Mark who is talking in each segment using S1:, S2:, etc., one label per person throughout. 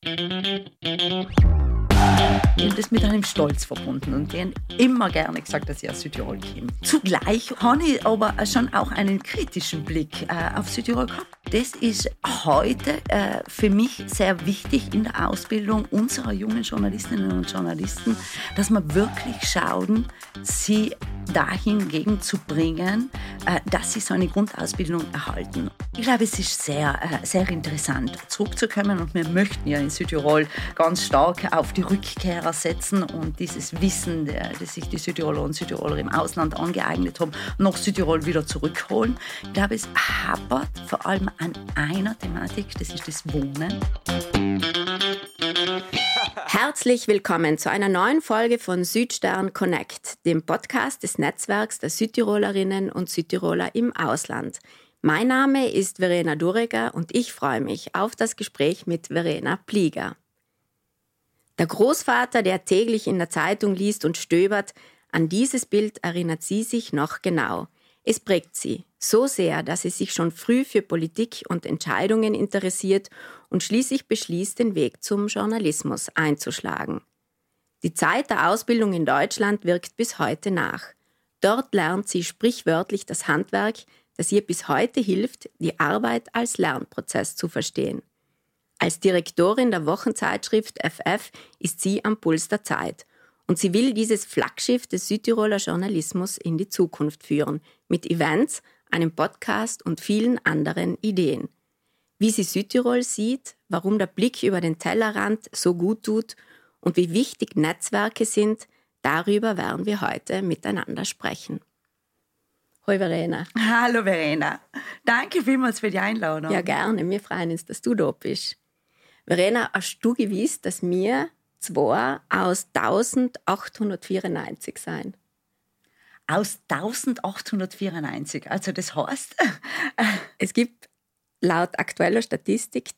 S1: Ich habe das mit einem Stolz verbunden und die haben immer gerne gesagt, dass ich aus Südtirol komme. Zugleich habe ich aber schon auch einen kritischen Blick auf Südtirol gehabt. Das ist heute für mich sehr wichtig in der Ausbildung unserer jungen Journalistinnen und Journalisten, dass wir wirklich schauen, sie dahingegen zu bringen, dass sie so eine Grundausbildung erhalten. Ich glaube, es ist sehr, sehr interessant, zurückzukommen und wir möchten ja in Südtirol ganz stark auf die Rückkehrer setzen und dieses Wissen, das sich die Südtiroler und Südtiroler im Ausland angeeignet haben, nach Südtirol wieder zurückholen. Ich glaube, es hapert vor allem an einer Thematik, das ist das Wohnen.
S2: Herzlich willkommen zu einer neuen Folge von Südstern Connect, dem Podcast des Netzwerks der Südtirolerinnen und Südtiroler im Ausland. Mein Name ist Verena Dureger und ich freue mich auf das Gespräch mit Verena Plieger. Der Großvater, der täglich in der Zeitung liest und stöbert, an dieses Bild erinnert sie sich noch genau. Es prägt sie so sehr, dass sie sich schon früh für Politik und Entscheidungen interessiert und schließlich beschließt, den Weg zum Journalismus einzuschlagen. Die Zeit der Ausbildung in Deutschland wirkt bis heute nach. Dort lernt sie sprichwörtlich das Handwerk, das ihr bis heute hilft, die Arbeit als Lernprozess zu verstehen. Als Direktorin der Wochenzeitschrift FF ist sie am Puls der Zeit. Und sie will dieses Flaggschiff des Südtiroler Journalismus in die Zukunft führen, mit Events, einem Podcast und vielen anderen Ideen. Wie sie Südtirol sieht, warum der Blick über den Tellerrand so gut tut und wie wichtig Netzwerke sind, darüber werden wir heute miteinander sprechen. Hoi Verena.
S1: Hallo Verena. Danke vielmals für die Einladung.
S2: Ja, gerne. Wir freuen uns, dass du da bist. Verena, hast du gewusst, dass wir zwei aus 1894 sein?
S1: Aus 1894, also das heißt...
S2: Es gibt laut aktueller Statistik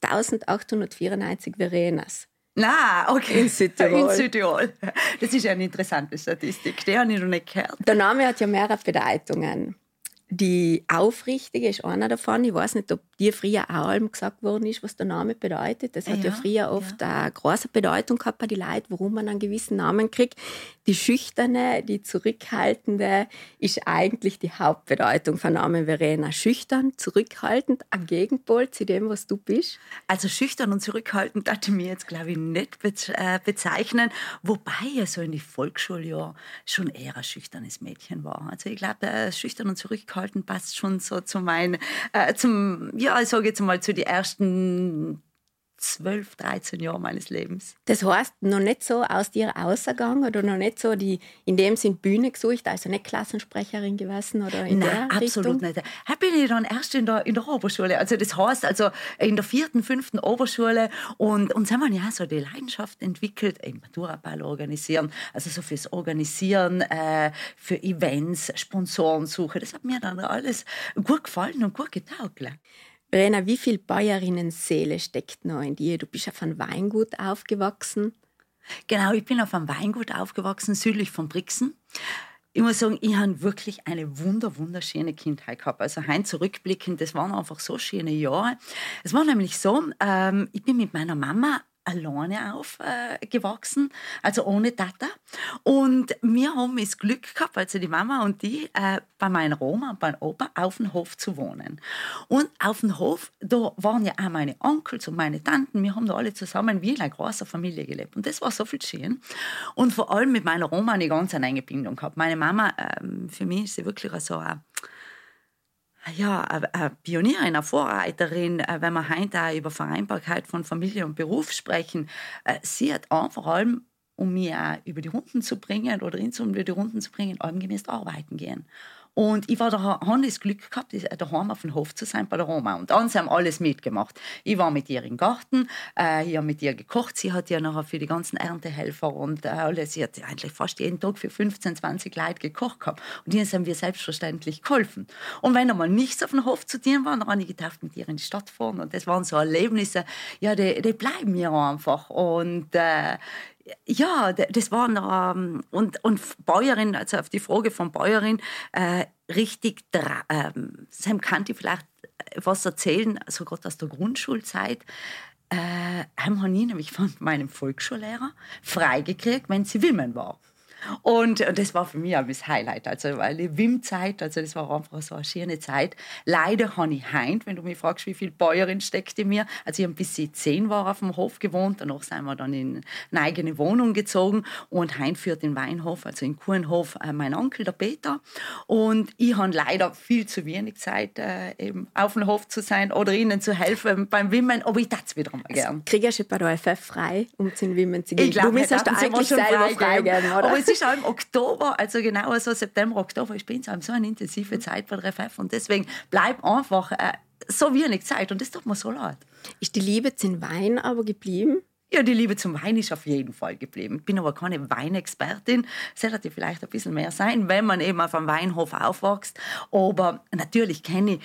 S2: 1894 Verenas.
S1: Okay.
S2: In Südtirol.
S1: In Südtirol. Das ist eine interessante Statistik, die habe ich noch nicht gehört.
S2: Der Name hat ja mehrere Bedeutungen. Die Aufrichtige ist einer davon. Ich weiß nicht, ob dir früher auch allem gesagt worden ist, was der Name bedeutet. Das hat ja früher oft eine große Bedeutung gehabt bei den Leuten, warum man einen gewissen Namen kriegt. Die Schüchterne, die Zurückhaltende ist eigentlich die Hauptbedeutung von Namen Verena. Schüchtern, zurückhaltend, am Gegenpol zu dem, was du bist.
S1: Also schüchtern und zurückhaltend darf ich mir jetzt, glaube ich, nicht bezeichnen. Wobei ich so in die Volksschuljahr schon eher ein schüchternes Mädchen war. Also ich glaube, schüchtern und zurückhaltend passt schon so zu meinen, ich sage jetzt mal zu den ersten 12, 13 Jahren meines Lebens.
S2: Das heißt, noch nicht so aus dir ausgegangen oder noch nicht so die, in dem Sinn Bühne gesucht, also nicht Klassensprecherin gewesen oder in der
S1: absolut
S2: Richtung?
S1: nicht. Da bin ich dann erst in der Oberschule, also das heißt, also in der 4., 5. Oberschule und sind wir ja so die Leidenschaft entwickelt, Maturaball organisieren, also so fürs Organisieren, für Events, Sponsorensuche, das hat mir dann alles gut gefallen und gut getaugt.
S2: Verena, wie viel Bäuerinnenseele steckt noch in dir? Du bist auf einem Weingut aufgewachsen.
S1: Genau, ich bin auf einem Weingut aufgewachsen, südlich von Brixen. Ich muss sagen, ich habe wirklich eine wunderschöne Kindheit gehabt. Also heim zurückblickend, das waren einfach so schöne Jahre. Es war nämlich so, ich bin mit meiner Mama alleine aufgewachsen, also ohne Tata. Und wir haben das Glück gehabt, also die Mama und die, bei meiner Oma und beim Opa auf dem Hof zu wohnen. Und auf dem Hof, da waren ja auch meine Onkels und meine Tanten, wir haben da alle zusammen wie in einer großen Familie gelebt. Und das war so viel schön. Und vor allem mit meiner Oma eine ganz enge Bindung gehabt. Meine Mama, für mich ist sie wirklich so eine Pionierin, eine Vorreiterin, wenn wir heute auch über Vereinbarkeit von Familie und Beruf sprechen. Sie hat vor allem, um mich auch über die Runden zu bringen oder ihn über die Runden zu bringen, gemäß arbeiten gehen. Und ich habe das Glück gehabt, daheim auf dem Hof zu sein bei der Oma. Und sie haben alles mitgemacht. Ich war mit ihr im Garten, ich habe mit ihr gekocht. Sie hat ja nachher für die ganzen Erntehelfer und alles. Sie hat eigentlich fast jeden Tag für 15, 20 Leute gekocht gehabt. Und ihnen haben wir selbstverständlich geholfen. Und wenn einmal nichts auf dem Hof zu tun war, dann habe ich gedacht, mit ihr in die Stadt fahren. Und das waren so Erlebnisse, die bleiben mir einfach. Und das waren und Bäuerin, also auf die Frage von Bäuerin, Sam kann ich vielleicht was erzählen, also gerade aus der Grundschulzeit. habe ich nämlich von meinem Volksschullehrer freigekriegt, wenn sie Wimmen war. Und das war für mich auch das Highlight, also weil die Wimmzeit, also das war einfach so eine schöne Zeit. Leider habe ich heint, wenn du mich fragst, wie viel Bäuerin steckt in mir. Also ich habe bis ich 10 war auf dem Hof gewohnt, danach sind wir dann in eine eigene Wohnung gezogen und heint führt den Weinhof, also in Kuhenhof, mein Onkel, der Peter. Und ich habe leider viel zu wenig Zeit, eben auf dem Hof zu sein oder ihnen zu helfen beim Wimmen, aber ich tat es wieder mal gern.
S2: Kriegst du bei der FF frei, um zu Wimmen zu gehen?
S1: Ich glaub,
S2: du müsstest da eigentlich selber freigeben, oder?
S1: Aber es ist auch im Oktober, also genau so September, Oktober, ich bin so eine intensive Zeit bei der FF und deswegen bleib einfach so wenig Zeit und das tut mir so leid.
S2: Ist die Liebe zum Wein aber geblieben?
S1: Ja, die Liebe zum Wein ist auf jeden Fall geblieben. Ich bin aber keine Weinexpertin. Sollte vielleicht ein bisschen mehr sein, wenn man eben auf einem Weinhof aufwächst. Aber natürlich kenne ich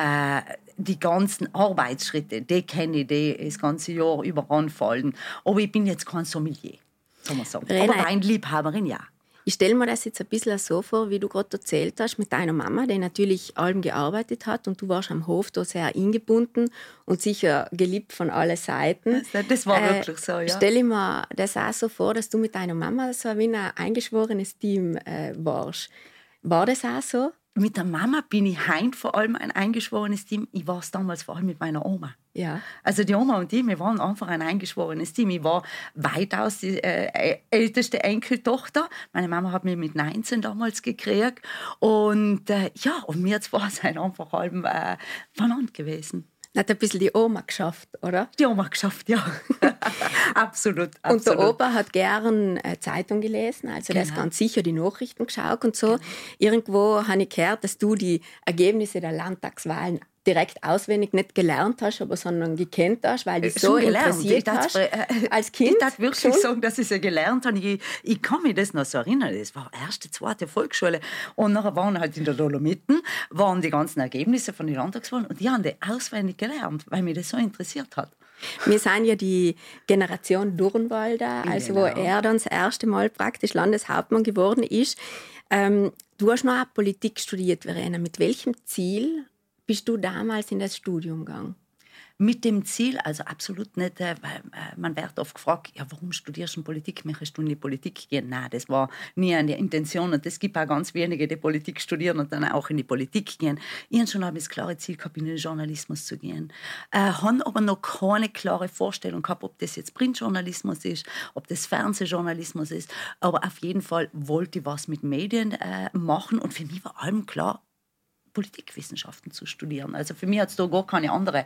S1: die ganzen Arbeitsschritte. Die kenne ich, die das ganze Jahr über anfallen. Aber ich bin jetzt kein Sommelier, kann man sagen. Aber Weinliebhaberin, ja.
S2: Ich stelle mir das jetzt ein bisschen so vor, wie du gerade erzählt hast, mit deiner Mama, die natürlich allem gearbeitet hat und du warst am Hof da sehr eingebunden und sicher geliebt von allen Seiten.
S1: Das war wirklich so, ja.
S2: Stelle ich mir das auch so vor, dass du mit deiner Mama so wie ein eingeschworenes Team warst. War das auch so?
S1: Mit der Mama bin ich heim vor allem ein eingeschworenes Team. Ich war es damals vor allem mit meiner Oma.
S2: Ja.
S1: Also die Oma und ich, wir waren einfach ein eingeschworenes Team. Ich war weitaus die älteste Enkeltochter. Meine Mama hat mich mit 19 damals gekriegt. Und und wir zwei sind einfach allem voneinander gewesen.
S2: Hat ein bisschen die Oma geschafft, oder?
S1: Die Oma geschafft, ja. Absolut.
S2: Und der Opa hat gern Zeitung gelesen, also der ist ganz sicher die Nachrichten geschaut und so. Genau. Irgendwo habe ich gehört, dass du die Ergebnisse der Landtagswahlen direkt auswendig nicht gelernt hast, sondern gekannt hast, weil dich so interessiert hast als Kind.
S1: Ich darf wirklich sagen, dass ich sie gelernt habe. Ich kann mich das noch so erinnern. Das war erste, zweite Volksschule. Und nachher waren halt in der Dolomiten die ganzen Ergebnisse von den Landtagswahlen. Und die haben die auswendig gelernt, weil mich das so interessiert hat.
S2: Wir sind ja die Generation Durnwalder, also wo er dann das erste Mal praktisch Landeshauptmann geworden ist. Du hast noch auch Politik studiert, Verena. Mit welchem Ziel bist du damals in das Studium gegangen?
S1: Mit dem Ziel, also absolut nicht, weil man wird oft gefragt, ja, warum studierst du Politik? Möchtest du in die Politik gehen? Nein, das war nie eine Intention und es gibt auch ganz wenige, die Politik studieren und dann auch in die Politik gehen. Ich habe schon das klare Ziel gehabt, in den Journalismus zu gehen. Habe aber noch keine klare Vorstellung gehabt, ob das jetzt Printjournalismus ist, ob das Fernsehjournalismus ist, aber auf jeden Fall wollte ich was mit Medien machen und für mich war allem klar, Politikwissenschaften zu studieren. Also für mich hat es da gar keine andere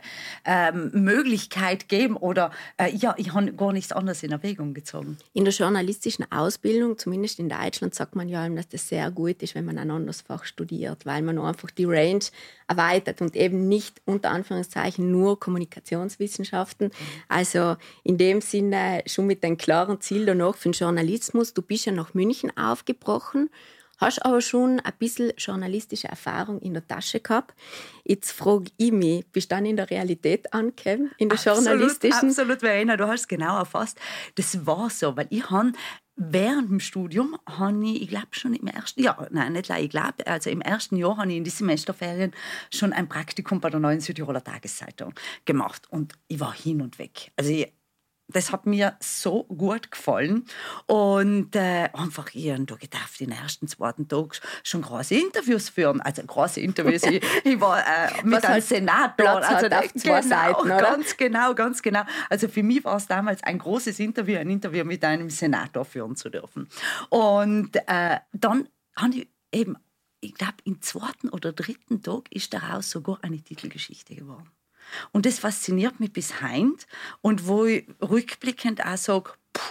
S1: Möglichkeit gegeben oder ich habe gar nichts anderes in Erwägung gezogen.
S2: In der journalistischen Ausbildung, zumindest in Deutschland, sagt man ja, dass das sehr gut ist, wenn man ein anderes Fach studiert, weil man einfach die Range erweitert und eben nicht unter Anführungszeichen nur Kommunikationswissenschaften. Also in dem Sinne schon mit einem klaren Ziel danach für den Journalismus. Du bist ja nach München aufgebrochen, hast aber schon ein bisschen journalistische Erfahrung in der Tasche gehabt. Jetzt frage ich mich, bist du dann in der Realität angekommen, in der journalistischen?
S1: Absolut, Verena, du hast es genau erfasst. Das war so, weil ich habe während dem Studium ich glaube schon im ersten Jahr, also im ersten Jahr habe ich in den Semesterferien schon ein Praktikum bei der Neuen Südtiroler Tageszeitung gemacht und ich war hin und weg. Also das hat mir so gut gefallen. Und einfach, ich habe gedacht, den ersten, zweiten Tag schon große Interviews führen. Also große Interviews. Ich war mit einem Senator.
S2: Platz also auf zwei Seiten, oder?
S1: Ganz genau. Also für mich war es damals ein großes Interview, ein Interview mit einem Senator führen zu dürfen. Und dann habe ich eben, ich glaube, im zweiten oder dritten Tag ist daraus sogar eine Titelgeschichte geworden. Und das fasziniert mich bis heute. Und wo ich rückblickend auch sage,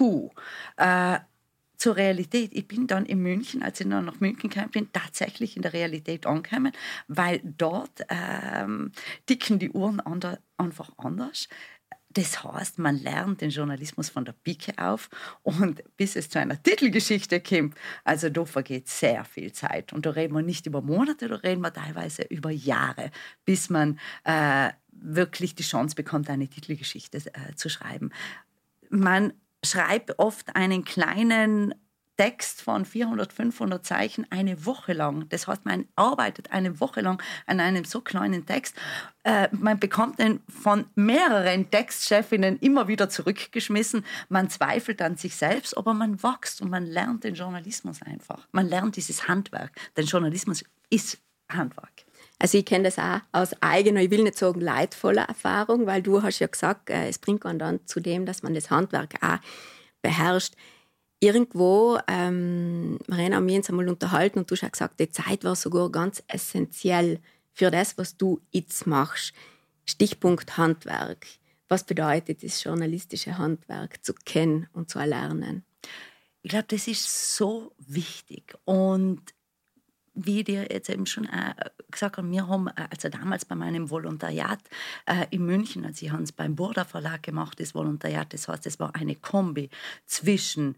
S1: zur Realität. Ich bin dann in München, als ich dann nach München gekommen bin, tatsächlich in der Realität angekommen, weil dort ticken die Uhren einfach anders. Das heißt, man lernt den Journalismus von der Pike auf und bis es zu einer Titelgeschichte kommt, also da vergeht sehr viel Zeit. Und da reden wir nicht über Monate, da reden wir teilweise über Jahre, bis man wirklich die Chance bekommt, eine Titelgeschichte zu schreiben. Man schreibt oft einen kleinen Text von 400, 500 Zeichen eine Woche lang. Das heißt, man arbeitet eine Woche lang an einem so kleinen Text. Man bekommt den von mehreren Textchefinnen immer wieder zurückgeschmissen. Man zweifelt an sich selbst, aber man wächst und man lernt den Journalismus einfach. Man lernt dieses Handwerk. Denn Journalismus ist Handwerk.
S2: Also ich kenne das auch aus eigener, ich will nicht sagen leidvoller Erfahrung, weil du hast ja gesagt, es bringt man dann zu dem, dass man das Handwerk auch beherrscht. Irgendwo, Verena und wir uns einmal unterhalten und du hast ja gesagt, die Zeit war sogar ganz essentiell für das, was du jetzt machst. Stichpunkt Handwerk. Was bedeutet das journalistische Handwerk zu kennen und zu erlernen?
S1: Ich glaube, das ist so wichtig. Und wie ich dir jetzt eben schon gesagt habe, wir haben also damals bei meinem Volontariat in München, also ich habe es beim Burda Verlag gemacht, das Volontariat, das heißt, es war eine Kombi zwischen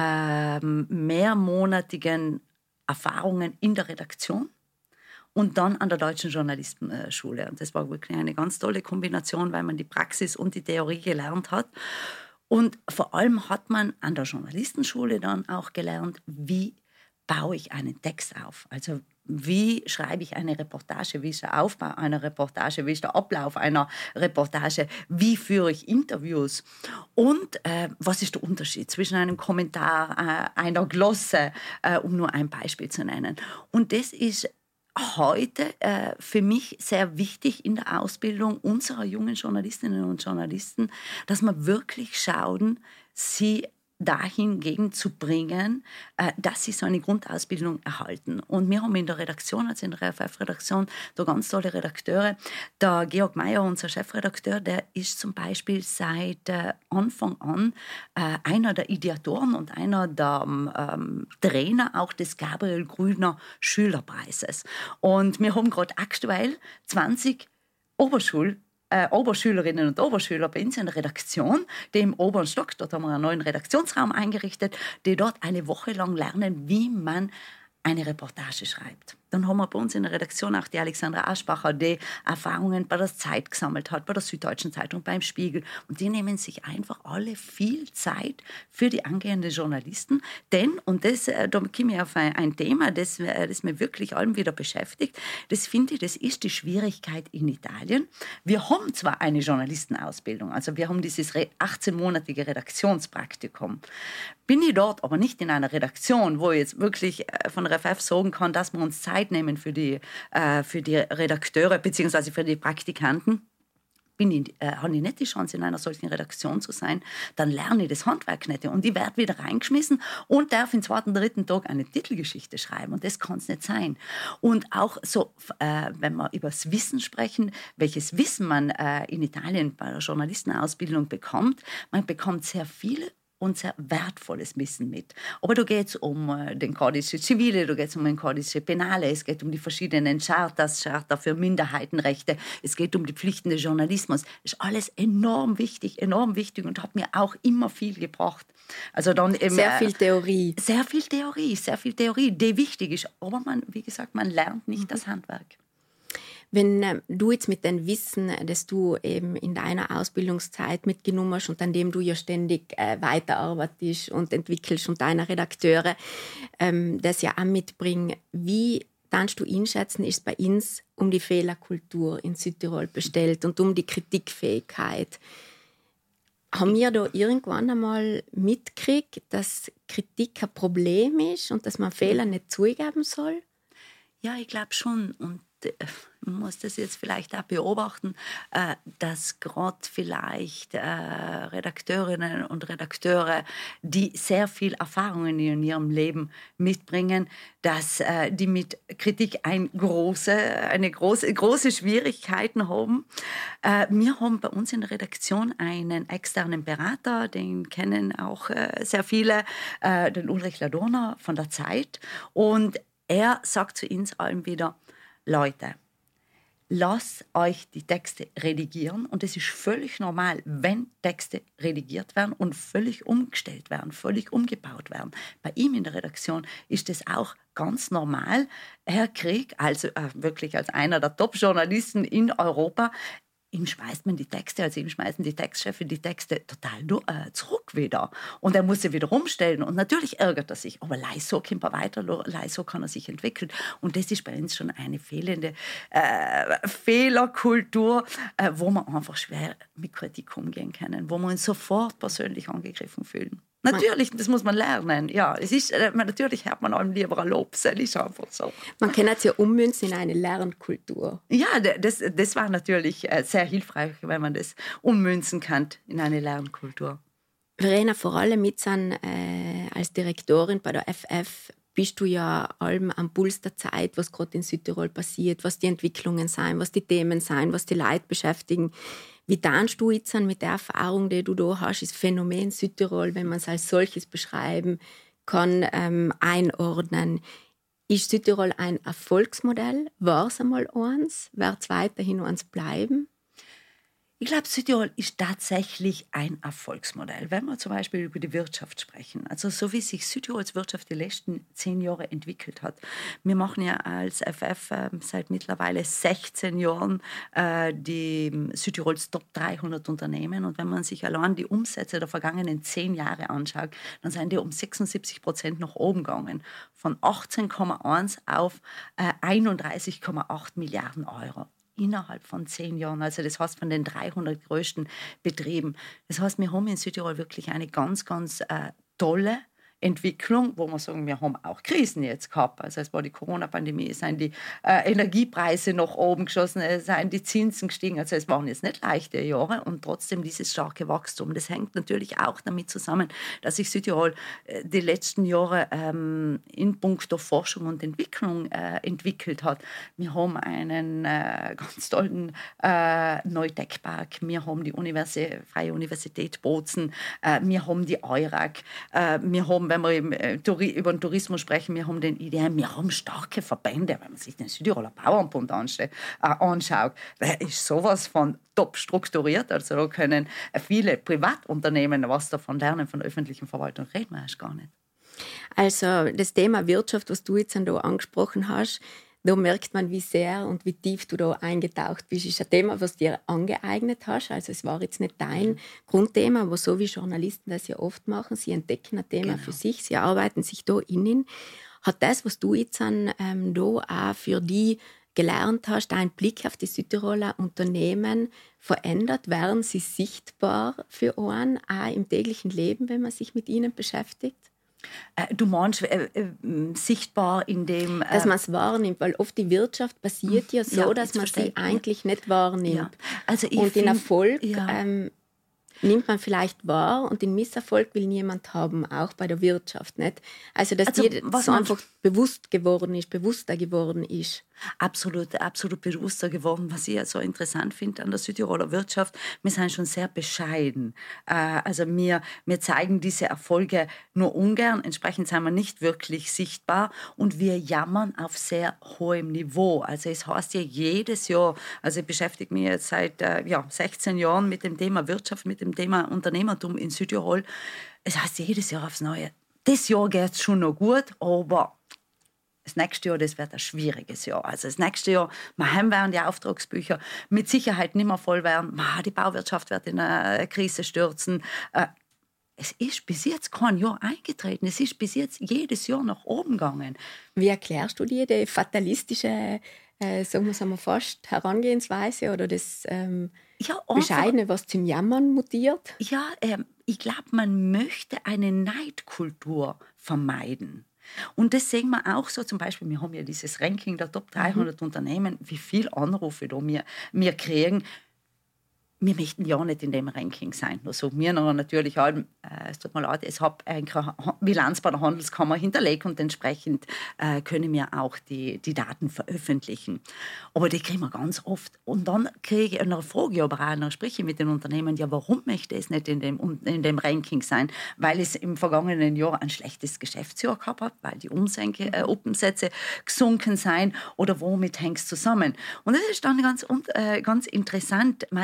S1: mehrmonatigen Erfahrungen in der Redaktion und dann an der Deutschen Journalistenschule. Und das war wirklich eine ganz tolle Kombination, weil man die Praxis und die Theorie gelernt hat. Und vor allem hat man an der Journalistenschule dann auch gelernt, wie baue ich einen Text auf? Also wie schreibe ich eine Reportage? Wie ist der Aufbau einer Reportage? Wie ist der Ablauf einer Reportage? Wie führe ich Interviews? Und was ist der Unterschied zwischen einem Kommentar, einer Glosse, um nur ein Beispiel zu nennen? Und das ist heute für mich sehr wichtig in der Ausbildung unserer jungen Journalistinnen und Journalisten, dass wir wirklich schauen, sie dahingegen zu bringen, dass sie so eine Grundausbildung erhalten. Und wir haben in der Redaktion, also in der RFF-Redaktion, da ganz tolle Redakteure. Der Georg Mayer, unser Chefredakteur, der ist zum Beispiel seit Anfang an einer der Ideatoren und einer der Trainer auch des Gabriel Grüner Schülerpreises. Und wir haben gerade aktuell 20 Oberschülerinnen und Oberschüler bei uns in der Redaktion, die im oberen Stock, dort haben wir einen neuen Redaktionsraum eingerichtet, die dort eine Woche lang lernen, wie man eine Reportage schreibt. Dann haben wir bei uns in der Redaktion auch die Alexandra Aschbacher, die Erfahrungen bei der Zeit gesammelt hat, bei der Süddeutschen Zeitung, beim Spiegel. Und die nehmen sich einfach alle viel Zeit für die angehenden Journalisten. Denn, und das, da komme ich auf ein Thema, das mir wirklich allem wieder beschäftigt, das finde ich, das ist die Schwierigkeit in Italien. Wir haben zwar eine Journalistenausbildung, also wir haben dieses 18-monatige Redaktionspraktikum. Bin ich dort aber nicht in einer Redaktion, wo ich jetzt wirklich von der FF sagen kann, dass wir uns Zeit nehmen für die Redakteure bzw. für die Praktikanten, habe ich nicht die Chance, in einer solchen Redaktion zu sein, dann lerne ich das Handwerk nicht. Und ich werde wieder reingeschmissen und darf am 2., 3. Tag eine Titelgeschichte schreiben. Und das kann es nicht sein. Und auch so, wenn wir über das Wissen sprechen, welches Wissen man in Italien bei der Journalistenausbildung bekommt, man bekommt sehr viel und sehr wertvolles Wissen mit. Aber da geht es um den Codice Civile, da geht es um den Codice Penale, es geht um die verschiedenen Chartas, Charta für Minderheitenrechte, es geht um die Pflichten des Journalismus. Das ist alles enorm wichtig und hat mir auch immer viel gebracht. Also dann eben,
S2: sehr viel Theorie.
S1: Sehr viel Theorie, die wichtig ist. Aber man, wie gesagt, man lernt nicht das Handwerk.
S2: Wenn du jetzt mit dem Wissen, das du eben in deiner Ausbildungszeit mitgenommen hast und an dem du ja ständig weiterarbeitest und entwickelst und deine Redakteure das ja auch mitbringen, wie kannst du einschätzen, ist bei uns um die Fehlerkultur in Südtirol bestellt und um die Kritikfähigkeit? Haben wir da irgendwann einmal mitgekriegt, dass Kritik ein Problem ist und dass man Fehler nicht zugeben soll?
S1: Ja, ich glaube schon. Und man muss das jetzt vielleicht auch beobachten, dass gerade vielleicht Redakteurinnen und Redakteure, die sehr viel Erfahrungen in ihrem Leben mitbringen, dass die mit Kritik große Schwierigkeiten haben. Wir haben bei uns in der Redaktion einen externen Berater, den kennen auch sehr viele, den Ulrich Ladurner von der Zeit. Und er sagt zu uns allen wieder: Leute, lasst euch die Texte redigieren und es ist völlig normal, wenn Texte redigiert werden und völlig umgestellt werden, völlig umgebaut werden. Bei ihm in der Redaktion ist das auch ganz normal. Herr Krieg, also wirklich als einer der Top-Journalisten in Europa, ihm schmeißt man die Texte, also ihm schmeißen die Textchefin die Texte total zurück wieder. Und er muss sie wieder umstellen. Und natürlich ärgert er sich. Aber so kommt er weiter, so kann er sich entwickeln. Und das ist bei uns schon eine fehlende Fehlerkultur, wo man einfach schwer mit Kritik umgehen kann, wo wir uns sofort persönlich angegriffen fühlen. Natürlich, das muss man lernen. Ja, es ist, natürlich hört man einem lieber ein Lob, das ist einfach so.
S2: Man kann es ja ummünzen in eine Lernkultur.
S1: Ja, das war natürlich sehr hilfreich, wenn man das ummünzen kann in eine Lernkultur.
S2: Verena, vor allem mit als Direktorin bei der FF bist du ja allem am Puls der Zeit, was gerade in Südtirol passiert, was die Entwicklungen sein, was die Themen sein, was die Leute beschäftigen. Wie darfst du jetzt mit der Erfahrung, die du da hast, das Phänomen Südtirol, wenn man es als solches beschreiben kann, einordnen? Ist Südtirol ein Erfolgsmodell? War es einmal eins? Wird es weiterhin eins bleiben?
S1: Ich glaube, Südtirol ist tatsächlich ein Erfolgsmodell. Wenn wir zum Beispiel über die Wirtschaft sprechen, also so wie sich Südtirols Wirtschaft die letzten 10 Jahre entwickelt hat. Wir machen ja als FF seit mittlerweile 16 Jahren die Südtirols Top 300 Unternehmen. Und wenn man sich allein die Umsätze der vergangenen 10 Jahre anschaut, dann sind die um 76% nach oben gegangen. Von 18,1 auf 31,8 Milliarden Euro. Innerhalb von 10 Jahren, also das heißt von den 300 größten Betrieben. Das heißt, wir haben in Südtirol wirklich eine ganz, ganz tolle Entwicklung, wo wir sagen, wir haben auch Krisen jetzt gehabt. Also es war die Corona-Pandemie, es sind die Energiepreise nach oben geschossen, es sind die Zinsen gestiegen. Also es waren jetzt nicht leichte Jahre und trotzdem dieses starke Wachstum. Das hängt natürlich auch damit zusammen, dass sich Südtirol die letzten Jahre in puncto Forschung und Entwicklung entwickelt hat. Wir haben einen ganz tollen Neutech-Park, wir haben die Freie Universität Bozen, wir haben die EURAG, wir haben, wenn wir über den Tourismus sprechen, wir haben den IDM, wir haben starke Verbände. Wenn man sich den Südtiroler Bauernbund anschaut, der ist sowas von top strukturiert. Also da können viele Privatunternehmen was davon lernen, von der öffentlichen Verwaltung reden wir erst gar nicht.
S2: Also das Thema Wirtschaft, was du jetzt da angesprochen hast, da merkt man, wie sehr und wie tief du da eingetaucht bist. Das ist ein Thema, was du dir angeeignet hast. Also es war jetzt nicht dein Grundthema, aber so wie Journalisten das ja oft machen, sie entdecken ein Thema für sich, sie arbeiten sich da innen. Hat das, was du jetzt da auch für die gelernt hast, deinen Blick auf die Südtiroler Unternehmen verändert? Werden sie sichtbar für einen, auch im täglichen Leben, wenn man sich mit ihnen beschäftigt?
S1: Du meinst sichtbar in dem...
S2: dass man es wahrnimmt, weil oft die Wirtschaft passiert ja so, dass man sie eigentlich nicht wahrnimmt. Ja. Also und den Erfolg nimmt man vielleicht wahr und den Misserfolg will niemand haben, auch bei der Wirtschaft nicht. Also dass dir das einfach bewusster geworden ist.
S1: Absolut bewusster geworden. Was ich so interessant finde an der Südtiroler Wirtschaft, wir sind schon sehr bescheiden. Also wir zeigen diese Erfolge nur ungern, entsprechend sind wir nicht wirklich sichtbar und wir jammern auf sehr hohem Niveau. Also es heißt ja jedes Jahr, also ich beschäftige mich jetzt seit 16 Jahren mit dem Thema Wirtschaft, mit dem Thema Unternehmertum in Südtirol. Es heißt jedes Jahr aufs Neue, das Jahr geht es schon noch gut, aber das nächste Jahr, das wird ein schwieriges Jahr. Also das nächste Jahr, werden die Auftragsbücher mit Sicherheit nicht mehr voll werden. Die Bauwirtschaft wird in eine Krise stürzen. Es ist bis jetzt kein Jahr eingetreten. Es ist bis jetzt jedes Jahr nach oben gegangen.
S2: Wie erklärst du dir die fatalistische, sagen wir fast, Herangehensweise oder das Bescheidene, was zum Jammern mutiert?
S1: Ja, ich glaube, man möchte eine Neidkultur vermeiden. Und das sehen wir auch so, zum Beispiel, wir haben ja dieses Ranking der Top 300 Unternehmen, wie viele Anrufe da wir kriegen. Wir möchten ja nicht in dem Ranking sein. Also wir natürlich es tut mir leid, es habe eine Bilanz bei der Handelskammer hinterlegt und entsprechend können wir auch die Daten veröffentlichen. Aber die kriegen wir ganz oft. Und dann kriege ich eine Frage, dann spreche ich mit den Unternehmen, ja, warum möchte es nicht in dem Ranking sein? Weil es im vergangenen Jahr ein schlechtes Geschäftsjahr gehabt hat, weil die Umsätze gesunken sind oder womit hängt es zusammen? Und das ist dann ganz interessant. Meistens kommt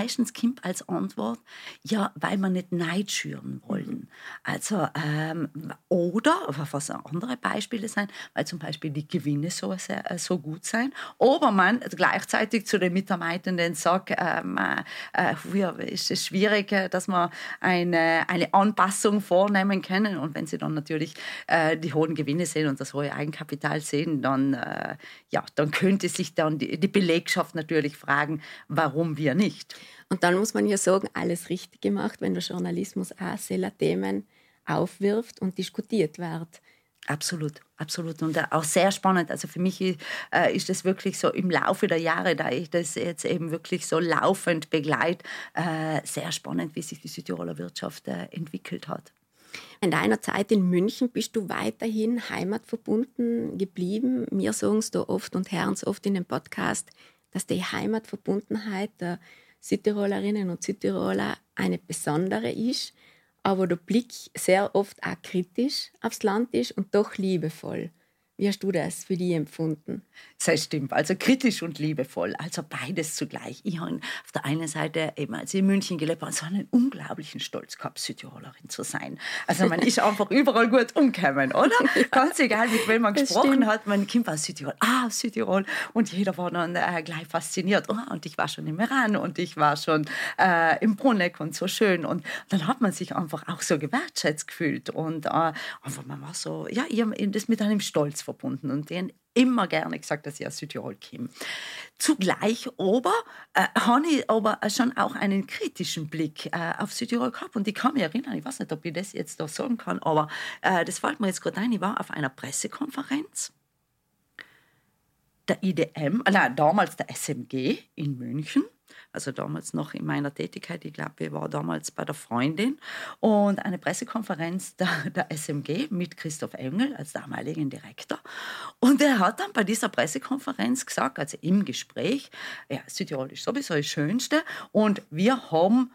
S1: kommt als Antwort, ja, weil wir nicht Neid schüren wollen. Also, oder, was andere Beispiele sein, weil zum Beispiel die Gewinne so gut sein, aber man gleichzeitig zu den Mitarbeitenden sagt, früher ist es schwierig, dass wir eine Anpassung vornehmen können, und wenn sie dann natürlich die hohen Gewinne sehen und das hohe Eigenkapital sehen, dann könnte sich dann die Belegschaft natürlich fragen, warum wir nicht.
S2: Und dann muss man ja sagen, alles richtig gemacht, wenn der Journalismus auch solche Themen aufwirft und diskutiert wird.
S1: Absolut, absolut. Und auch sehr spannend. Also für mich ist das wirklich so im Laufe der Jahre, da ich das jetzt eben wirklich so laufend begleite, sehr spannend, wie sich die Südtiroler Wirtschaft entwickelt hat.
S2: In deiner Zeit in München bist du weiterhin heimatverbunden geblieben. Wir sagen es da oft und hören es oft in dem Podcast, dass die Heimatverbundenheit der Südtirolerinnen und Südtiroler eine besondere ist, aber der Blick sehr oft auch kritisch aufs Land ist und doch liebevoll. Wie hast du das für dich empfunden?
S1: Das stimmt, also kritisch und liebevoll, also beides zugleich. Ich habe auf der einen Seite, eben als ich in München gelebt habe, so einen unglaublichen Stolz gehabt, Südtirolerin zu sein. Also man ist einfach überall gut umgekommen, oder? Ja. Ganz egal, mit wem man gesprochen hat, man kommt aus Südtirol, Südtirol, und jeder war dann gleich fasziniert. Und ich war schon im Meran und ich war schon im Bruneck und so schön. Und dann hat man sich einfach auch so gewertschätzt gefühlt und einfach man war so, ja, ich habe das mit einem Stolz verbunden und den immer gerne gesagt, dass ich aus Südtirol komme. Zugleich habe ich aber schon auch einen kritischen Blick auf Südtirol gehabt. Und ich kann mich erinnern, ich weiß nicht, ob ich das jetzt da sagen kann, aber das fällt mir jetzt gerade ein, ich war auf einer Pressekonferenz der IDM, damals der SMG in München. Also damals noch in meiner Tätigkeit, ich glaube, ich war damals bei der Freundin, und eine Pressekonferenz der SMG mit Christoph Engel als damaligen Direktor. Und er hat dann bei dieser Pressekonferenz gesagt, also im Gespräch, ja, Südtirol ist sowieso das Schönste und wir haben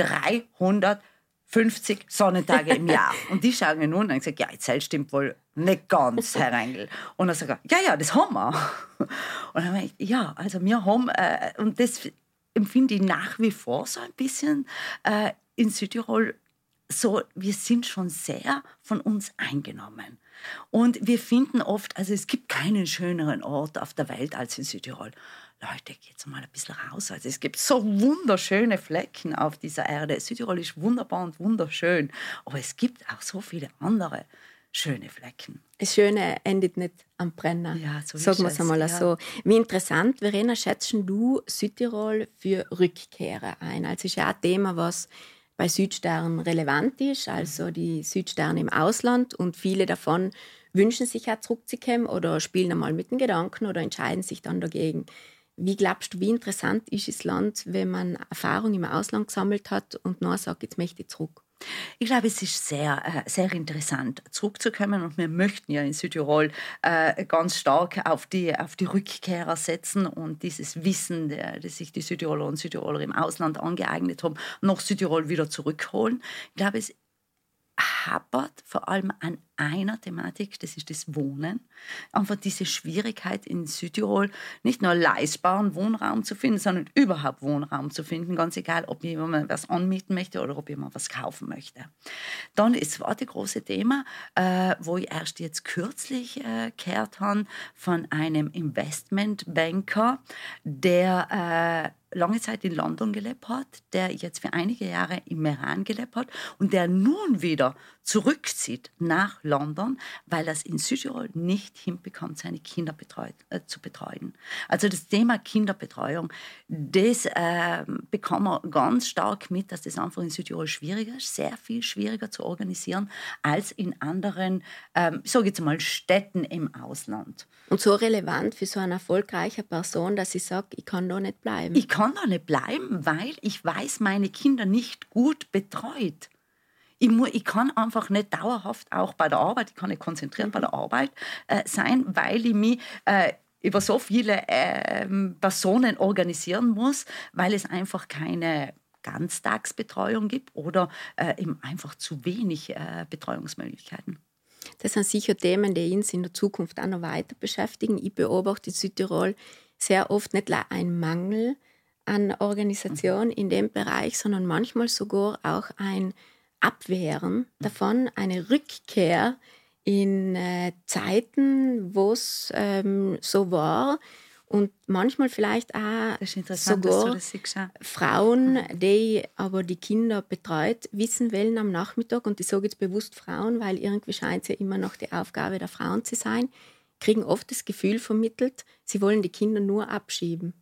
S1: 350 Sonnentage im Jahr. Und die schauen ihn nun und sagen, ja, jetzt stimmt wohl nicht ganz, Herr Engel. Und dann sagt er, ja, das haben wir. Und dann habe ich, ja, also wir haben, und das empfinde ich nach wie vor so ein bisschen in Südtirol so, wir sind schon sehr von uns eingenommen. Und wir finden oft, also es gibt keinen schöneren Ort auf der Welt als in Südtirol. Leute, geht's mal ein bisschen raus. Also es gibt so wunderschöne Flecken auf dieser Erde. Südtirol ist wunderbar und wunderschön, aber es gibt auch so viele andere schöne Flecken.
S2: Das Schöne endet nicht am Brenner.
S1: Ja, so
S2: sagen wir es einmal
S1: ja.
S2: so. Wie interessant, Verena, schätzt du Südtirol für Rückkehrer ein? Also ist ja ein Thema, was bei Südstern relevant ist, also die Südsterne im Ausland, und viele davon wünschen sich auch zurückzukommen oder spielen einmal mit den Gedanken oder entscheiden sich dann dagegen. Wie glaubst du, wie interessant ist das Land, wenn man Erfahrung im Ausland gesammelt hat und nur sagt, jetzt möchte ich zurück?
S1: Ich glaube, es ist sehr, sehr interessant, zurückzukommen. Und wir möchten ja in Südtirol ganz stark auf die Rückkehrer setzen und dieses Wissen, das sich die Südtiroler und Südtiroler im Ausland angeeignet haben, nach Südtirol wieder zurückholen. Ich glaube, es hapert vor allem an einer Thematik, das ist das Wohnen. Einfach diese Schwierigkeit in Südtirol, nicht nur leistbaren Wohnraum zu finden, sondern überhaupt Wohnraum zu finden, ganz egal, ob jemand was anmieten möchte oder ob jemand was kaufen möchte. Dann ist das große Thema, wo ich erst jetzt kürzlich gehört habe von einem Investmentbanker, der lange Zeit in London gelebt hat, der jetzt für einige Jahre im Meran gelebt hat und der nun wieder zurückzieht nach London, weil er es in Südtirol nicht hinbekommt, seine Kinder zu betreuen. Also das Thema Kinderbetreuung, das bekommen wir ganz stark mit, dass das einfach in Südtirol schwieriger ist, sehr viel schwieriger zu organisieren als in anderen, sage ich jetzt mal, Städten im Ausland.
S2: Und so relevant für so eine erfolgreiche Person, dass sie sagt, ich kann da nicht bleiben.
S1: Ich kann da nicht bleiben, weil ich weiß, meine Kinder nicht gut betreut. Ich kann einfach nicht dauerhaft auch bei der Arbeit, ich kann nicht konzentriert bei der Arbeit sein, weil ich mich über so viele Personen organisieren muss, weil es einfach keine Ganztagsbetreuung gibt oder eben einfach zu wenig Betreuungsmöglichkeiten.
S2: Das sind sicher Themen, die uns in der Zukunft auch noch weiter beschäftigen. Ich beobachte in Südtirol sehr oft nicht ein Mangel an Organisation in dem Bereich, sondern manchmal sogar auch ein Abwehren davon, eine Rückkehr in Zeiten, wo es so war. Und manchmal vielleicht auch sogar Frauen, die aber die Kinder betreut wissen wollen am Nachmittag, und ich sage jetzt bewusst Frauen, weil irgendwie scheint es ja immer noch die Aufgabe der Frauen zu sein, kriegen oft das Gefühl vermittelt, sie wollen die Kinder nur abschieben.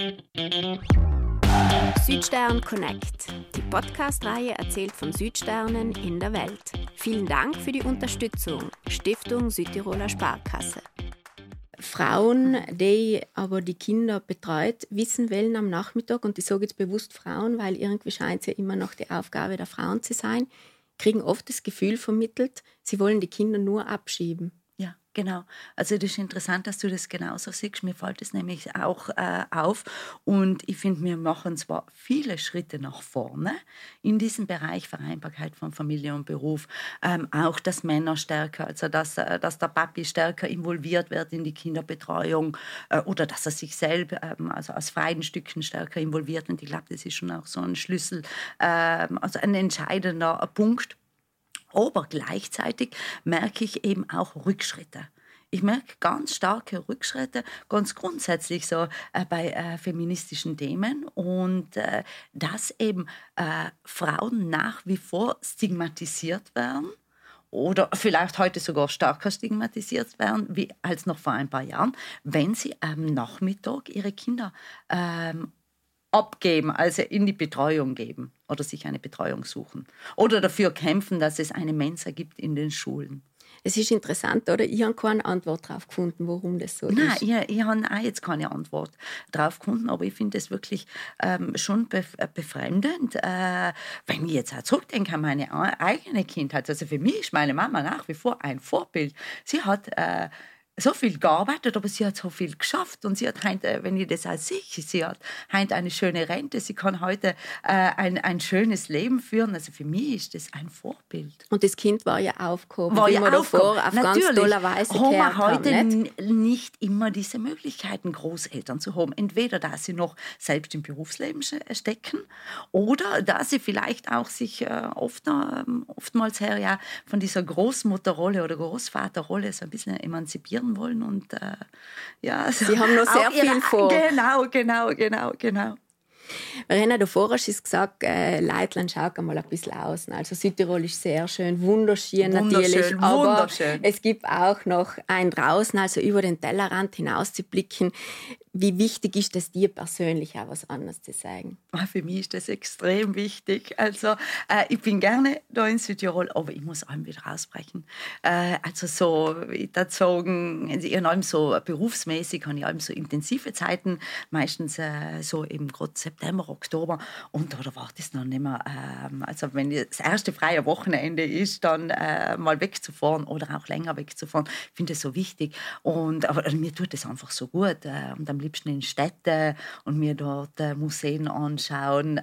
S2: Südstern Connect. Die Podcast-Reihe erzählt von Südsternen in der Welt. Vielen Dank für die Unterstützung. Stiftung Südtiroler Sparkasse. Frauen, die aber die Kinder betreut wissen wollen am Nachmittag, und ich sage jetzt bewusst Frauen, weil irgendwie scheint es ja immer noch die Aufgabe der Frauen zu sein, kriegen oft das Gefühl vermittelt, sie wollen die Kinder nur abschieben.
S1: Ja, genau. Also das ist interessant, dass du das genauso siehst. Mir fällt es nämlich auch auf. Und ich finde, wir machen zwar viele Schritte nach vorne in diesem Bereich Vereinbarkeit von Familie und Beruf. Auch, dass Männer stärker, also dass der Papi stärker involviert wird in die Kinderbetreuung oder dass er sich selbst also aus freien Stücken stärker involviert. Und ich glaube, das ist schon auch so ein Schlüssel, also ein entscheidender Punkt. Aber gleichzeitig merke ich eben auch Rückschritte. Ich merke ganz starke Rückschritte, ganz grundsätzlich so bei feministischen Themen. Und dass eben Frauen nach wie vor stigmatisiert werden oder vielleicht heute sogar stärker stigmatisiert werden wie als noch vor ein paar Jahren, wenn sie am Nachmittag ihre Kinder abgeben, also in die Betreuung geben oder sich eine Betreuung suchen. Oder dafür kämpfen, dass es eine Mensa gibt in den Schulen.
S2: Es ist interessant, oder? Ich habe keine Antwort darauf gefunden, warum das so ist.
S1: Nein, ich habe auch jetzt keine Antwort darauf gefunden, aber ich finde es wirklich schon befremdend. Wenn ich jetzt auch zurückdenke an meine eigene Kindheit, also für mich ist meine Mama nach wie vor ein Vorbild. Sie hat so viel gearbeitet, aber sie hat so viel geschafft und sie hat heute, wenn ich das auch sehe, sie hat heute eine schöne Rente, sie kann heute ein schönes Leben führen. Also für mich ist das ein Vorbild.
S2: Und das Kind war ja aufgehoben, wie wir davor auf
S1: natürlich,
S2: ganz tolle Weise gehört haben.
S1: Heute nicht immer diese Möglichkeiten, Großeltern zu haben. Entweder, da sie noch selbst im Berufsleben stecken oder da sie vielleicht auch sich oftmals her ja von dieser Großmutterrolle oder Großvaterrolle so ein bisschen emanzipieren wollen und ja, so
S2: Sie haben noch sehr viel vor.
S1: Genau.
S2: Verena, davor hast du gesagt, Leitland schaut einmal ein bisschen außen. Also Südtirol ist sehr schön, wunderschön natürlich, aber es gibt auch noch ein draußen, also über den Tellerrand hinaus zu blicken. Wie wichtig ist es dir persönlich, auch was anderes zu sagen?
S1: Für mich ist das extrem wichtig. Also ich bin gerne da in Südtirol, aber ich muss allem wieder ausbrechen. Also so erzogen, ich habe so berufsmäßig, habe ich allem so intensive Zeiten, meistens so eben gerade September, Oktober, und da war das noch nicht mehr, also wenn das erste freie Wochenende ist, dann mal wegzufahren oder auch länger wegzufahren, ich finde das so wichtig. Aber mir tut das einfach so gut. Und am liebsten in Städte und mir dort Museen anschauen.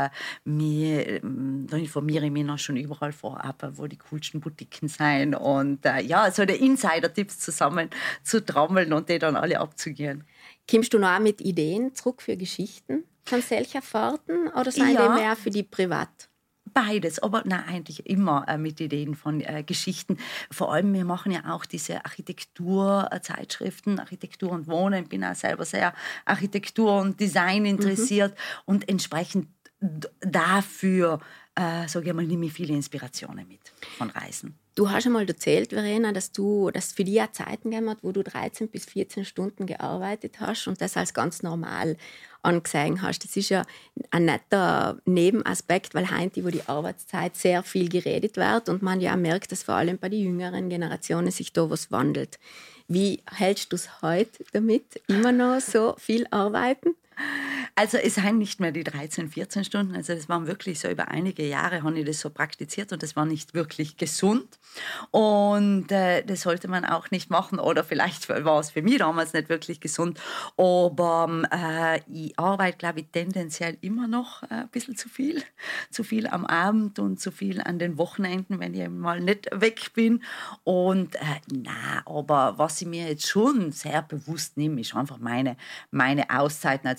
S1: Da informiere ich mich noch schon überall vorab, wo die coolsten Boutiquen sind. Und ja, so die Insider-Tipps zusammen zu trommeln und die dann alle abzugehen.
S2: Kommst du noch mit Ideen zurück für Geschichten von solchen Fahrten oder sind die mehr für die privat?
S1: Beides, aber nein, eigentlich immer mit Ideen von Geschichten. Vor allem, wir machen ja auch diese Architekturzeitschriften, Architektur und Wohnen. Ich bin auch selber sehr Architektur und Design interessiert und entsprechend dafür, sage ich mal, nehme ich viele Inspirationen mit von Reisen.
S2: Du hast einmal erzählt, Verena, dass für dich auch Zeiten gegeben hat, wo du 13 bis 14 Stunden gearbeitet hast und das als ganz normal angesehen hast. Das ist ja ein netter Nebenaspekt, weil heute über die Arbeitszeit sehr viel geredet wird und man ja merkt, dass vor allem bei den jüngeren Generationen sich da was wandelt. Wie hältst du es heute damit? Immer noch so viel arbeiten?
S1: Also es sind nicht mehr die 13, 14 Stunden, also das waren wirklich so über einige Jahre, habe ich das so praktiziert und das war nicht wirklich gesund und das sollte man auch nicht machen oder vielleicht war es für mich damals nicht wirklich gesund, aber ich arbeite, glaube ich, tendenziell immer noch ein bisschen zu viel am Abend und zu viel an den Wochenenden, wenn ich mal nicht weg bin und aber was ich mir jetzt schon sehr bewusst nehme, ist einfach meine Auszeiten, also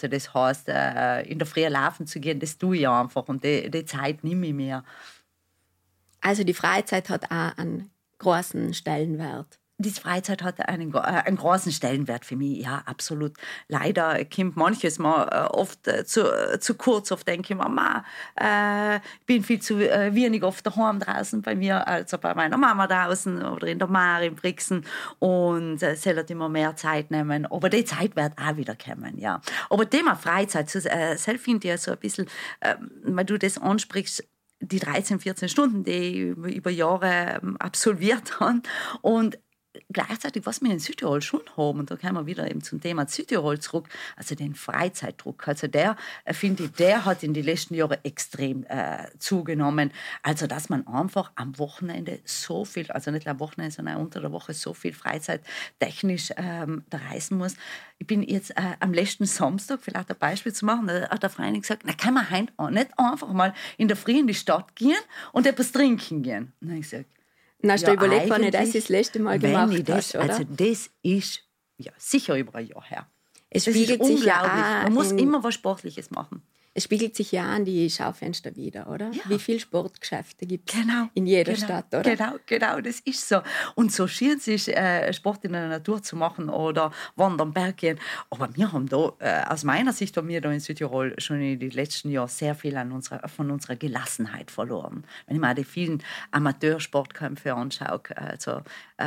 S1: Also das heißt, in der Früh laufen zu gehen, das tue ich einfach und die Zeit nehme ich mir.
S2: Also die Freizeit hat auch einen großen Stellenwert.
S1: Die Freizeit hat einen großen Stellenwert für mich, ja, absolut. Leider kommt manches Mal oft zu kurz. Oft denke ich mir, ich bin viel zu wenig oft daheim draußen bei mir, also bei meiner Mama draußen oder in der Mar, in Brixen. Und sollte immer mehr Zeit nehmen. Aber die Zeit wird auch wieder kommen, ja. Aber Thema Freizeit, selbst finde ich ja so ein bisschen, weil du das ansprichst, die 13, 14 Stunden, die ich über Jahre absolviert habe. Und gleichzeitig, was wir in Südtirol schon haben, und da kommen wir wieder eben zum Thema Südtirol zurück, also den Freizeitdruck. Also der, finde ich, der hat in den letzten Jahren extrem zugenommen. Also dass man einfach am Wochenende so viel, also nicht am Wochenende, sondern unter der Woche so viel Freizeit technisch da reisen muss. Ich bin jetzt am letzten Samstag, vielleicht ein Beispiel zu machen, da hat der Freundin gesagt, na kann man heute nicht einfach mal in der Früh in die Stadt gehen und etwas trinken gehen. Und dann habe ich gesagt,
S2: hast du überlegt, wann ich das letzte Mal gemacht habe, oder?
S1: Also das ist ja, sicher über ein Jahr her.
S2: Es spiegelt sich ja
S1: Man muss immer was Sportliches machen.
S2: Es spiegelt sich ja an die Schaufenster wieder, oder?
S1: Ja.
S2: Wie viele Sportgeschäfte gibt es in jeder Stadt, oder?
S1: Genau, das ist so. Und so schön sich Sport in der Natur zu machen oder wandern, Berggehen. Aber wir haben da, aus meiner Sicht, haben wir da in Südtirol schon in den letzten Jahren sehr viel von unserer Gelassenheit verloren. Wenn ich mir die vielen Amateursportkämpfe anschaue, also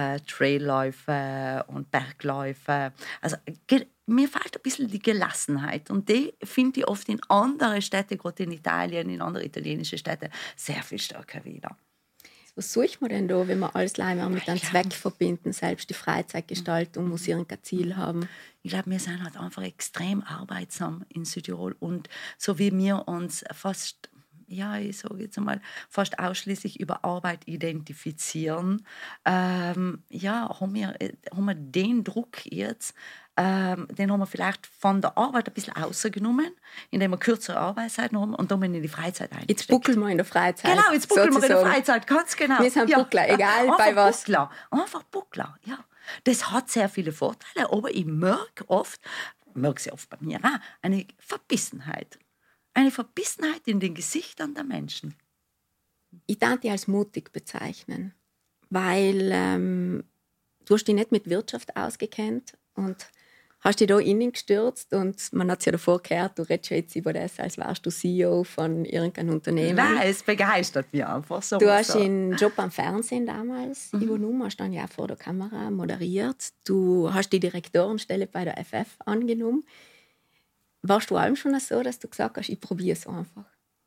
S1: Trailläufe und Bergläufe, also mir fehlt ein bisschen die Gelassenheit. Und die finde ich oft in anderen Städten, gerade in Italien, in andere italienische Städte, sehr viel stärker wieder.
S2: Was sucht man denn da, wenn man alles leider mit einem Zweck verbinden? Selbst die Freizeitgestaltung muss irgendein Ziel haben.
S1: Ich glaube, wir sind halt einfach extrem arbeitsam in Südtirol. Und so wie wir uns fast, ja, ich sage jetzt einmal, fast ausschließlich über Arbeit identifizieren, haben wir den Druck jetzt, den haben wir vielleicht von der Arbeit ein bisschen rausgenommen, indem wir kürzere Arbeitszeiten haben und dann in die Freizeit eingesteckt.
S2: Jetzt buckeln wir in der Freizeit.
S1: Genau, jetzt buckeln wir in der Freizeit, ganz genau.
S2: Wir sind Buckler, egal bei was.
S1: Einfach Buckler, ja. Das hat sehr viele Vorteile, aber ich merke sie oft bei mir auch, eine Verbissenheit. Eine Verbissenheit in den Gesichtern der Menschen.
S2: Ich darf dich als mutig bezeichnen, weil du hast dich nicht mit Wirtschaft ausgekannt und hast dich da gestürzt und man hat es ja davor gehört, du redest jetzt über das, als wärst du CEO von irgendeinem Unternehmen.
S1: Nein, es begeistert mich einfach so.
S2: Du hast einen Job am Fernsehen damals übernommen, hast dann ja vor der Kamera moderiert. Du hast die Direktorenstelle bei der FF angenommen. Warst du allem schon so, dass du gesagt hast, ich probiere es einfach?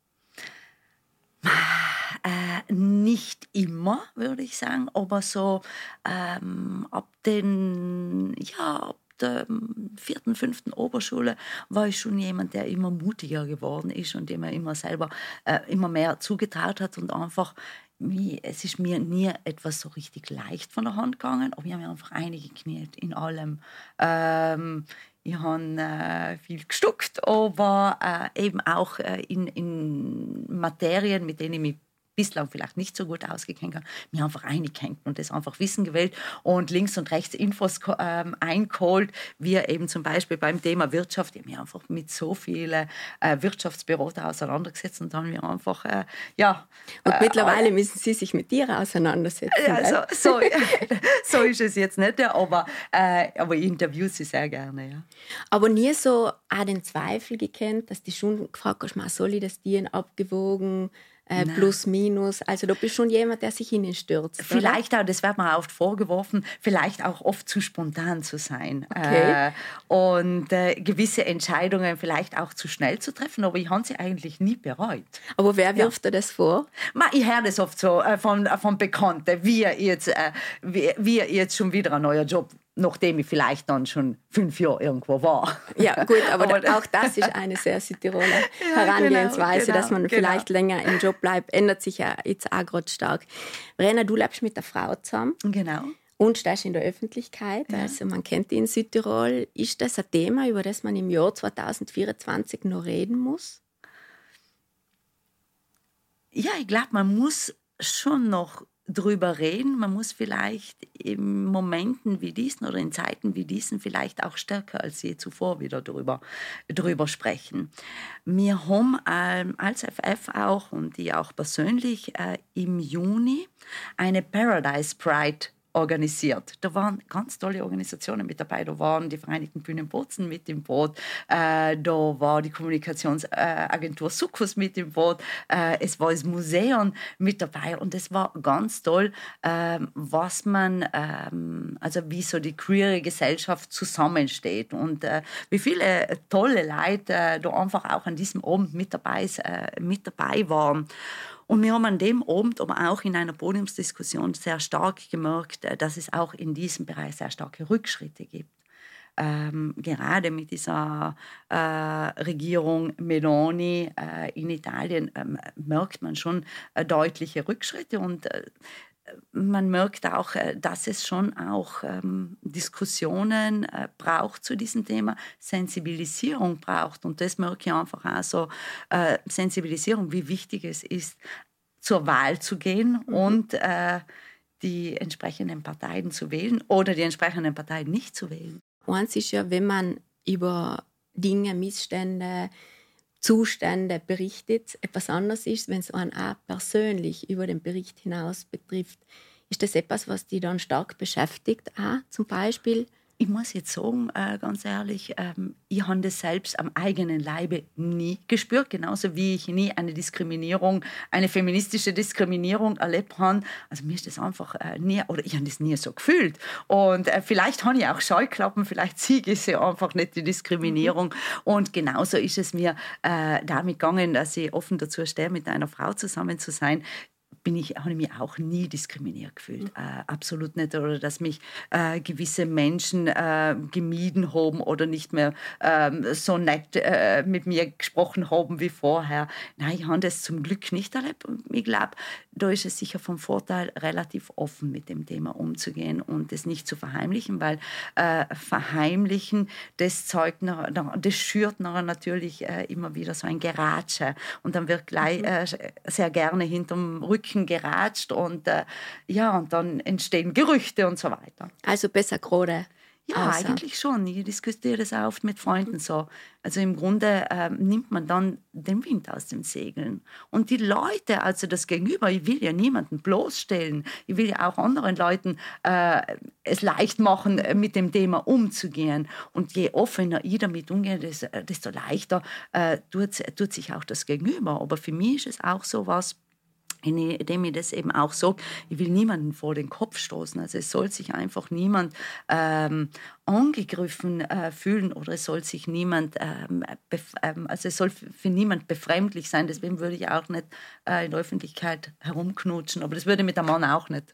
S1: Nicht immer, würde ich sagen, aber so ab der 4., 5. Oberschule war ich schon jemand, der immer mutiger geworden ist und dem er immer selber immer mehr zugetraut hat und einfach, es ist mir nie etwas so richtig leicht von der Hand gegangen, aber ich habe mir einfach eingekniet in allem. Ich habe viel gestuckt, aber eben auch in Materien, mit denen ich mich bislang vielleicht nicht so gut ausgekennt habe, mir einfach eingehängt und das einfach Wissen gewählt und links und rechts Infos eingeholt, wie eben zum Beispiel beim Thema Wirtschaft. Ich habe mich einfach mit so vielen Wirtschaftsberater auseinandergesetzt und dann wir einfach,
S2: Und mittlerweile müssen Sie sich mit dir auseinandersetzen.
S1: Ja, so ist es jetzt nicht, aber ich interviewe sie sehr gerne. Ja.
S2: Aber nie so auch den Zweifel gekannt, dass du schon gefragt hast, soll ich das dir abgewogen, plus, minus. Also du bist schon jemand, der sich hineinstürzt.
S1: Vielleicht auch, das wird mir oft vorgeworfen, vielleicht auch oft zu spontan zu sein.
S2: Okay.
S1: Und gewisse Entscheidungen vielleicht auch zu schnell zu treffen, aber ich habe sie eigentlich nie bereut.
S2: Aber wer wirft dir das vor?
S1: Ich höre das oft so von Bekannten, wie jetzt schon wieder ein neuer Job, nachdem ich vielleicht dann schon 5 Jahre irgendwo war.
S2: Ja, gut, aber auch das ist eine sehr Südtiroler Herangehensweise, genau, dass man vielleicht länger im Job bleibt, ändert sich ja jetzt auch gerade stark. Verena, du lebst mit der Frau zusammen.
S1: Genau.
S2: Und stehst in der Öffentlichkeit, also man kennt dich in Südtirol. Ist das ein Thema, über das man im Jahr 2024 noch reden muss?
S1: Ja, ich glaube, man muss schon noch drüber reden. Man muss vielleicht in Momenten wie diesen oder in Zeiten wie diesen vielleicht auch stärker als je zuvor wieder drüber sprechen. Wir haben als FF auch und die auch persönlich im Juni eine Paradise Pride organisiert. Da waren ganz tolle Organisationen mit dabei. Da waren die Vereinigten Bühnen Bozen mit im Boot. Da war die Kommunikationsagentur Succus mit im Boot. Es war das Museum mit dabei. Und es war ganz toll, was man, also wie so die queere Gesellschaft zusammensteht. Und wie viele tolle Leute da einfach auch an diesem Abend mit dabei waren. Und wir haben an dem Abend aber auch in einer Podiumsdiskussion sehr stark gemerkt, dass es auch in diesem Bereich sehr starke Rückschritte gibt. Gerade mit dieser Regierung Meloni in Italien merkt man schon deutliche Rückschritte und man merkt auch, dass es schon auch Diskussionen braucht zu diesem Thema, Sensibilisierung braucht. Und das merke ich einfach auch so, Sensibilisierung, wie wichtig es ist, zur Wahl zu gehen und die entsprechenden Parteien zu wählen oder die entsprechenden Parteien nicht zu wählen.
S2: Eins ist ja, wenn man über Dinge, Missstände, Zustände berichtet, etwas anderes ist, wenn es einen auch persönlich über den Bericht hinaus betrifft. Ist das etwas, was dich dann stark beschäftigt, auch zum Beispiel?
S1: Ich muss jetzt sagen, ganz ehrlich, ich habe das selbst am eigenen Leibe nie gespürt, genauso wie ich nie eine Diskriminierung, eine feministische Diskriminierung erlebt habe. Also mir ist das einfach nie, oder ich habe das nie so gefühlt. Und vielleicht habe ich auch Scheuklappen, vielleicht siege ich sie einfach nicht, die Diskriminierung. Und genauso ist es mir damit gegangen, dass ich offen dazu stehe, mit einer Frau zusammen zu sein. Habe ich mich auch nie diskriminiert gefühlt. Absolut nicht. Oder dass mich gewisse Menschen gemieden haben oder nicht mehr so nett mit mir gesprochen haben wie vorher. Nein, ich habe das zum Glück nicht erlebt. Und ich glaube, da ist es sicher vom Vorteil, relativ offen mit dem Thema umzugehen und das nicht zu verheimlichen, weil verheimlichen, das schürt nachher natürlich immer wieder so ein Geratsche. Und dann wird gleich sehr gerne hinterm Rücken geratscht und und dann entstehen Gerüchte und so weiter.
S2: Also besser gerade.
S1: Ja, eigentlich schon. Ich diskutiere das auch oft mit Freunden so. Also im Grunde nimmt man dann den Wind aus den Segeln. Und die Leute, also das Gegenüber, ich will ja niemanden bloßstellen. Ich will ja auch anderen Leuten es leicht machen, mit dem Thema umzugehen. Und je offener ich damit umgehe, desto leichter tut sich auch das Gegenüber. Aber für mich ist es auch so was, indem ich das eben auch sage, ich will niemanden vor den Kopf stoßen. Also es soll sich einfach niemand angegriffen fühlen oder es soll sich niemand, also es soll für niemand befremdlich sein. Deswegen würde ich auch nicht in der Öffentlichkeit herumknutschen, aber das würde mit einem Mann auch nicht.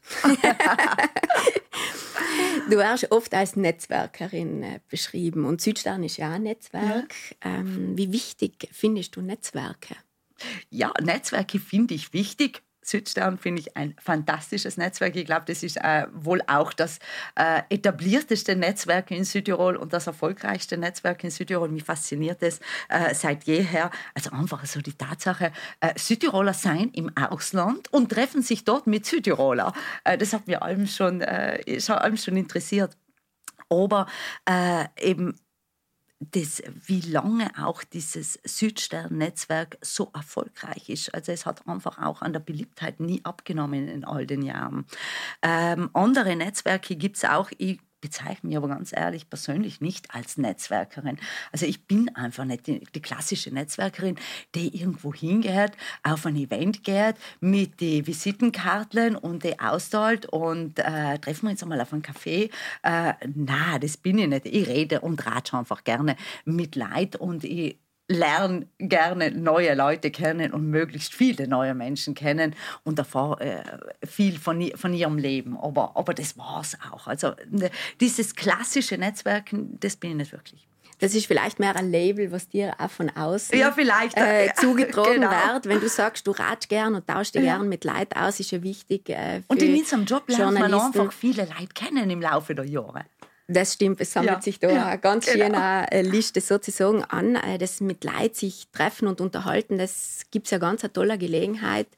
S2: Du wirst oft als Netzwerkerin beschrieben und Südstern ist ja ein Netzwerk. Ja. Wie wichtig findest du Netzwerke?
S1: Ja, Netzwerke finde ich wichtig. Südstern finde ich ein fantastisches Netzwerk. Ich glaube, das ist wohl auch das etablierteste Netzwerk in Südtirol und das erfolgreichste Netzwerk in Südtirol. Mich fasziniert es seit jeher. Also einfach so die Tatsache, Südtiroler seien im Ausland und treffen sich dort mit Südtiroler. Das hat mir allem schon interessiert. Aber eben wie lange auch dieses Südstern-Netzwerk so erfolgreich ist. Also es hat einfach auch an der Beliebtheit nie abgenommen in all den Jahren. Andere Netzwerke gibt es auch. Ich bezeichne mich aber ganz ehrlich persönlich nicht als Netzwerkerin. Also ich bin einfach nicht die klassische Netzwerkerin, die irgendwo hingeht, auf ein Event geht, mit den Visitenkarten und die austeilt und treffen wir uns einmal auf einen Café. Nein, das bin ich nicht. Ich rede und ratsche einfach gerne mit Leuten und ich lerne gerne neue Leute kennen und möglichst viele neue Menschen kennen und erfahre viel von ihrem Leben. Aber das war's auch. Also dieses klassische Netzwerken, das bin ich nicht wirklich.
S2: Das ist vielleicht mehr ein Label, was dir auch von außen
S1: Genau.
S2: zugetragen wird. Wenn du sagst, du ratst gern und tauschst dich gern mit Leuten aus, ist ja wichtig.
S1: Und in unserem Job lernt man einfach viele Leute kennen im Laufe der Jahre.
S2: Das stimmt, es sammelt sich da eine ganz schöne Liste sozusagen an. Das mit Leuten sich treffen und unterhalten, das gibt es ja ganz eine tolle Gelegenheit,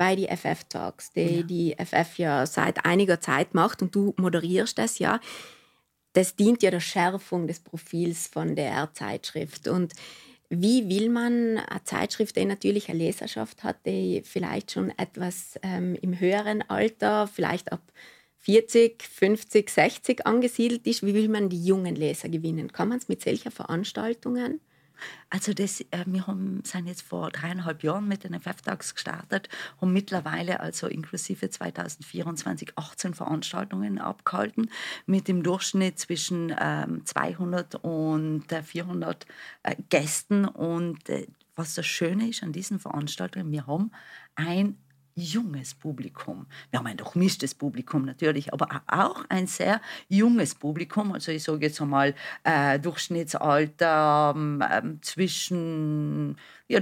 S2: bei den FF-Talks, die FF ja seit einiger Zeit macht und du moderierst das ja. Das dient ja der Schärfung des Profils von der Zeitschrift. Und wie will man eine Zeitschrift, die natürlich eine Leserschaft hat, die vielleicht schon etwas im höheren Alter, vielleicht ab 40, 50, 60 angesiedelt ist, wie will man die jungen Leser gewinnen? Kann man es mit solchen Veranstaltungen?
S1: Also wir sind jetzt vor 3,5 Jahren mit den FF-Tags gestartet, haben mittlerweile also inklusive 2024 18 Veranstaltungen abgehalten, mit dem Durchschnitt zwischen 200 und 400 Gästen. Und was das Schöne ist an diesen Veranstaltungen, wir haben ein junges Publikum. Wir haben ein durchmischtes Publikum natürlich, aber auch ein sehr junges Publikum. Also ich sage jetzt einmal Durchschnittsalter zwischen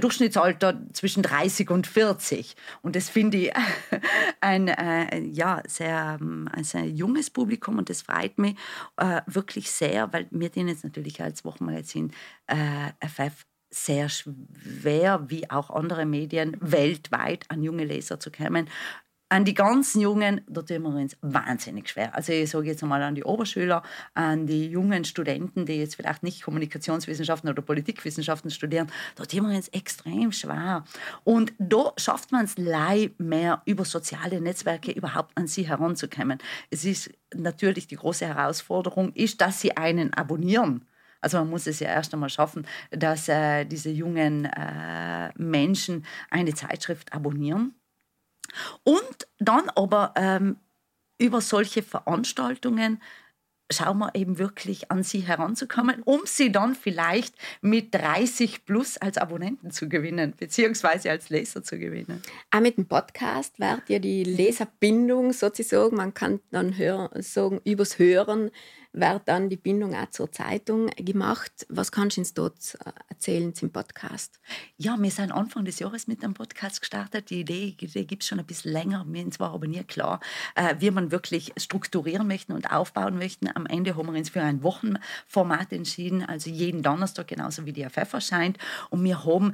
S1: 30 und 40. Und das finde ich ein sehr junges Publikum und das freut mich wirklich sehr, weil wir den jetzt natürlich als Wochenmagazin FF sehr schwer, wie auch andere Medien weltweit, an junge Leser zu kommen. An die ganzen Jungen, da tun wir uns wahnsinnig schwer. Also ich sage jetzt einmal an die Oberschüler, an die jungen Studenten, die jetzt vielleicht nicht Kommunikationswissenschaften oder Politikwissenschaften studieren, da tun wir uns extrem schwer. Und da schafft man es mehr über soziale Netzwerke überhaupt an sie heranzukommen. Es ist natürlich die große Herausforderung, dass sie einen abonnieren. Also man muss es ja erst einmal schaffen, dass diese jungen Menschen eine Zeitschrift abonnieren. Und dann aber über solche Veranstaltungen schauen wir eben wirklich an sie heranzukommen, um sie dann vielleicht mit 30 plus als Abonnenten zu gewinnen, beziehungsweise als Leser zu gewinnen.
S2: Auch mit dem Podcast wird ja die Leserbindung sozusagen, man kann dann sagen, übers Hören wird dann die Bindung auch zur Zeitung gemacht. Was kannst du uns dort erzählen zum Podcast?
S1: Ja, wir sind Anfang des Jahres mit dem Podcast gestartet. Die Idee gibt es schon ein bisschen länger. Mir war aber nie klar, wie man wirklich strukturieren möchten und aufbauen möchten. Am Ende haben wir uns für ein Wochenformat entschieden, also jeden Donnerstag, genauso wie die FF erscheint. Und wir haben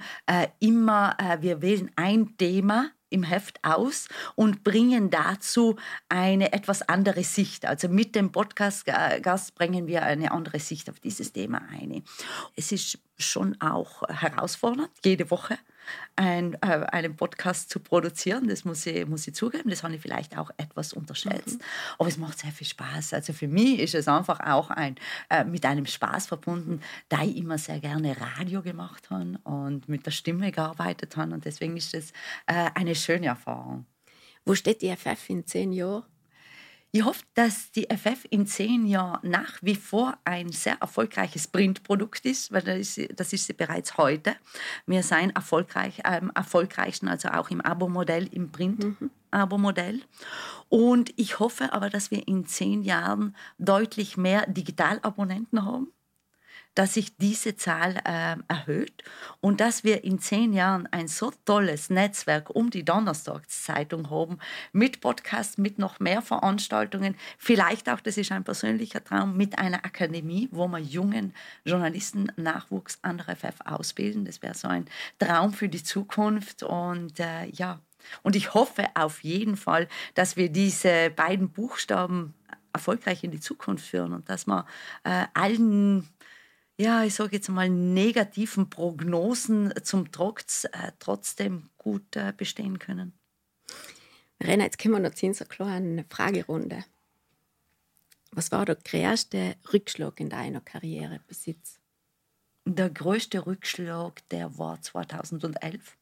S1: wir wählen ein Thema im Heft aus und bringen dazu eine etwas andere Sicht. Also mit dem Podcast-Gast bringen wir eine andere Sicht auf dieses Thema ein. Es ist schon auch herausfordernd, jede Woche einen Podcast zu produzieren. Das muss ich zugeben. Das habe ich vielleicht auch etwas unterschätzt. Aber es macht sehr viel Spaß. Also für mich ist es einfach auch mit einem Spaß verbunden, da ich immer sehr gerne Radio gemacht habe und mit der Stimme gearbeitet habe. Und deswegen ist es eine schöne Erfahrung.
S2: Wo steht die FF in 10 Jahren?
S1: Ich hoffe, dass die FF in 10 Jahren nach wie vor ein sehr erfolgreiches Printprodukt ist, weil das ist sie bereits heute. Wir sind am erfolgreichsten, also auch im Abo-Modell, im Print-Abo-Modell. Und ich hoffe aber, dass wir in 10 Jahren deutlich mehr Digitalabonnenten haben, dass sich diese Zahl erhöht und dass wir in 10 Jahren ein so tolles Netzwerk um die Donnerstagszeitung haben, mit Podcasts, mit noch mehr Veranstaltungen, vielleicht auch, das ist ein persönlicher Traum, mit einer Akademie, wo wir jungen Journalisten Nachwuchs an der FF ausbilden. Das wäre so ein Traum für die Zukunft und und ich hoffe auf jeden Fall, dass wir diese beiden Buchstaben erfolgreich in die Zukunft führen und dass wir allen ich sage jetzt mal, negativen Prognosen zum Trotz trotzdem gut bestehen können.
S2: Verena, jetzt kommen wir noch zu einer kleinen Fragerunde. Was war der größte Rückschlag in deiner Karriere bis jetzt?
S1: Der größte Rückschlag, der war 2011.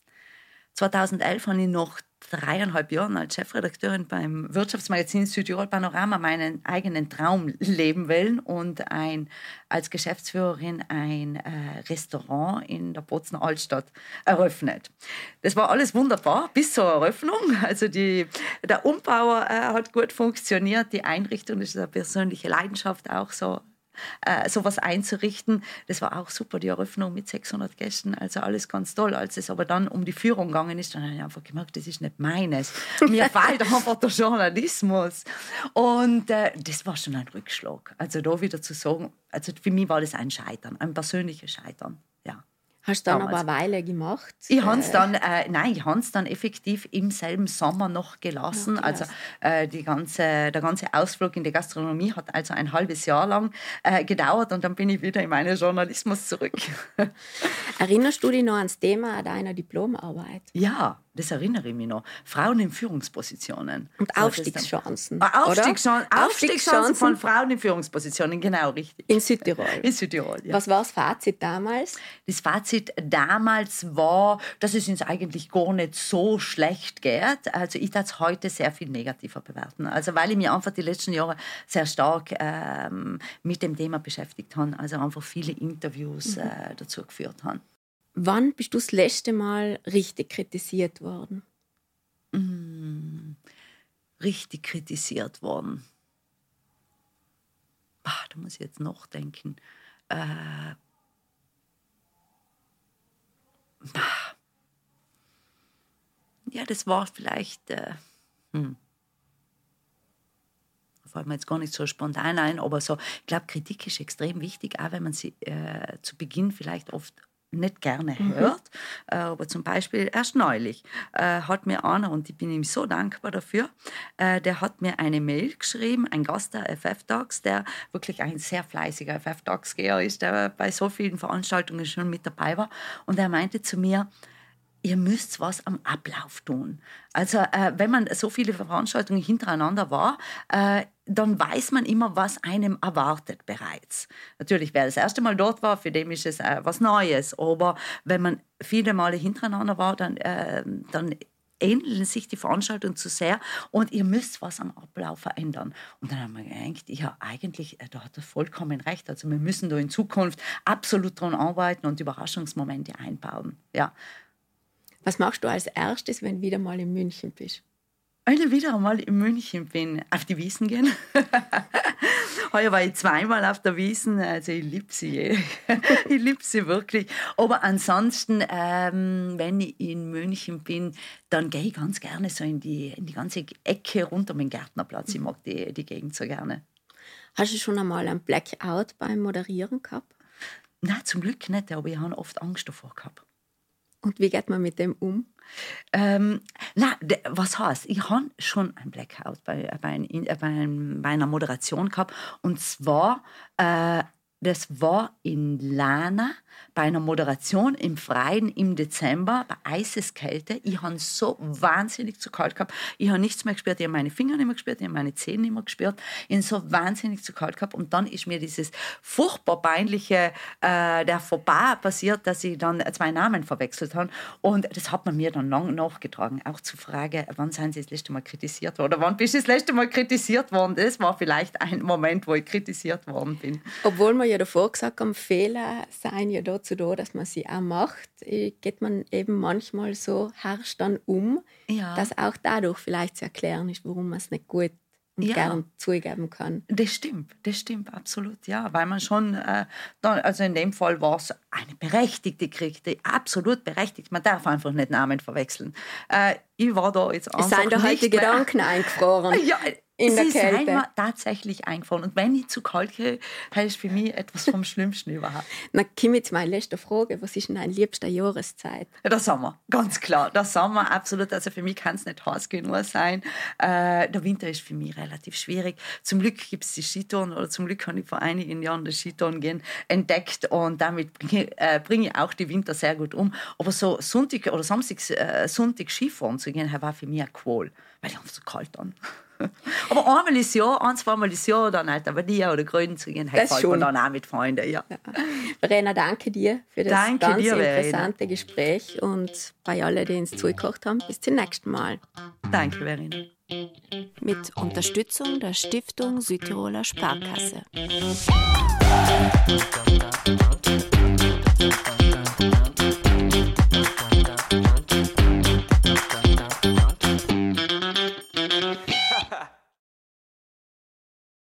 S1: 2011 habe ich nach 3,5 Jahren als Chefredakteurin beim Wirtschaftsmagazin Südtirol Panorama meinen eigenen Traum leben wollen und als Geschäftsführerin ein Restaurant in der Bozner Altstadt eröffnet. Das war alles wunderbar bis zur Eröffnung. Also der Umbau hat gut funktioniert, die Einrichtung, das ist eine persönliche Leidenschaft auch so. Sowas einzurichten. Das war auch super, die Eröffnung mit 600 Gästen, also alles ganz toll. Als es aber dann um die Führung gegangen ist, dann habe ich einfach gemerkt, das ist nicht meines. Mir fehlt einfach der Journalismus. Und das war schon ein Rückschlag. Also da wieder zu sagen, also für mich war das ein Scheitern, ein persönliches Scheitern, ja.
S2: Hast du dann aber eine Weile gemacht?
S1: Ich habe es dann effektiv im selben Sommer noch gelassen. Also der ganze Ausflug in die Gastronomie hat also ein halbes Jahr lang gedauert und dann bin ich wieder in meinen Journalismus zurück.
S2: Erinnerst du dich noch ans Thema deiner Diplomarbeit?
S1: Ja, das erinnere ich mich noch. Frauen in Führungspositionen.
S2: Und Aufstiegschancen.
S1: Aufstiegschancen von Frauen in Führungspositionen, genau, richtig.
S2: In Südtirol.
S1: In Südtirol, ja.
S2: Was war das Fazit damals?
S1: Das Fazit damals war, dass es uns eigentlich gar nicht so schlecht geht. Also ich darf es heute sehr viel negativer bewerten. Also weil ich mich einfach die letzten Jahre sehr stark mit dem Thema beschäftigt habe. Also einfach viele Interviews dazu geführt habe.
S2: Wann bist du das letzte Mal richtig kritisiert worden?
S1: Richtig kritisiert worden. Da muss ich jetzt nachdenken. Ja, das war vielleicht... fällt mir jetzt gar nicht so spontan ein, aber so, ich glaube, Kritik ist extrem wichtig, auch wenn man sie zu Beginn vielleicht oft nicht gerne hört. Aber zum Beispiel erst neulich hat mir einer, und ich bin ihm so dankbar dafür, der hat mir eine Mail geschrieben, ein Gast der FF-Talks, der wirklich ein sehr fleißiger FF-Talks-Geher ist, der bei so vielen Veranstaltungen schon mit dabei war. Und er meinte zu mir, ihr müsst was am Ablauf tun. Also wenn man so viele Veranstaltungen hintereinander war, dann weiß man immer, was einem erwartet bereits. Natürlich, wer das erste Mal dort war, für den ist es was Neues. Aber wenn man viele Male hintereinander war, dann ähneln sich die Veranstaltungen zu sehr und ihr müsst was am Ablauf verändern. Und dann haben wir gedacht, ja, eigentlich, da hat er vollkommen recht. Also wir müssen da in Zukunft absolut daran arbeiten und Überraschungsmomente einbauen. Ja.
S2: Was machst du als erstes, wenn du wieder mal in München bist?
S1: Wenn ich wieder einmal in München bin, auf die Wiesn gehen. Heuer war ich zweimal auf der Wiesn, also ich liebe sie. Ich liebe sie wirklich. Aber ansonsten, wenn ich in München bin, dann gehe ich ganz gerne so in die ganze Ecke rund um den Gärtnerplatz. Ich mag die Gegend so gerne.
S2: Hast du schon einmal einen Blackout beim Moderieren gehabt?
S1: Nein, zum Glück nicht, aber ich habe oft Angst davor gehabt.
S2: Und wie geht man mit dem um?
S1: Was heißt? Ich habe schon ein Blackout bei einer Moderation gehabt. Und zwar, das war in Lana bei einer Moderation im Freien im Dezember bei Eiseskälte. Ich habe so wahnsinnig zu kalt gehabt. Ich habe nichts mehr gespürt. Ich habe meine Finger nicht mehr gespürt, ich habe meine Zähne nicht mehr gespürt. Ich habe so wahnsinnig zu kalt gehabt. Und dann ist mir dieses furchtbar peinliche der Fauxpas passiert, dass ich dann 2 Namen verwechselt habe. Und das hat man mir dann lang nachgetragen. Auch zur Frage, wann sind Sie das letzte Mal kritisiert worden? Oder wann bist du das letzte Mal kritisiert worden? Das war vielleicht ein Moment, wo ich kritisiert worden bin.
S2: Obwohl wir ja davor gesagt haben, Fehler seien ja dazu da, dass man sie auch macht, geht man eben manchmal so harsch dann um, dass auch dadurch vielleicht zu erklären ist, warum man es nicht gut und gern zugeben kann.
S1: Das stimmt absolut, ja, weil man schon, also in dem Fall war es eine berechtigte Kritik, absolut berechtigt, man darf einfach nicht Namen verwechseln. Ich war da jetzt einfach
S2: nicht. Es sind da halt die Gedanken eingefroren.
S1: Ja,
S2: in der
S1: Sie
S2: Kälte.
S1: sind mir tatsächlich eingefallen. Und wenn ich zu kalt kriege, ist für mich etwas vom Schlimmsten überhaupt.
S2: Na, komm jetzt meine letzte Frage. Was ist denn deine liebste Jahreszeit?
S1: Ja, der Sommer, ganz klar. Der Sommer, absolut. Also für mich kann es nicht heiß genug sein. Der Winter ist für mich relativ schwierig. Zum Glück gibt es die Skitouren, oder zum Glück habe ich vor einigen Jahren das Skitouren gehen entdeckt und damit bringe ich auch die Winter sehr gut um. Aber so Sonntag oder Sonntag Skifahren zu gehen, war für mich ein Qual, weil ich so kalt dann. Aber einmal ist Jahr, 1-2 ist Jahr, dann halt aber die oder Grünen zu gehen, halt man dann auch mit Freunden. Ja.
S2: Verena, danke dir für das ganz interessante Gespräch und bei allen, die uns zugekocht haben, bis zum nächsten Mal.
S1: Danke, Verena.
S2: Mit Unterstützung der Stiftung Südtiroler Sparkasse.